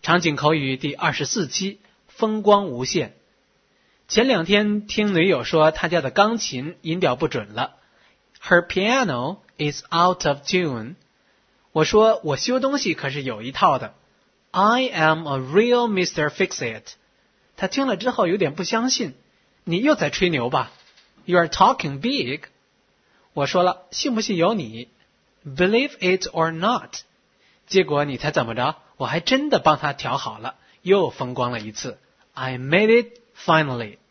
场景口语第24期，风光无限。前2天听女友说她家的钢琴音调不准了。Her piano is out of tune. 我说我修东西可是有一套的。I am a real Mr. Fix-It. 她听了之后有点不相信。你又在吹牛吧？ You are talking big. 我说了，信不信由你。Believe it or not. 结果你猜怎么着？我还真的帮她调好了，又风光了一次。I made it finally.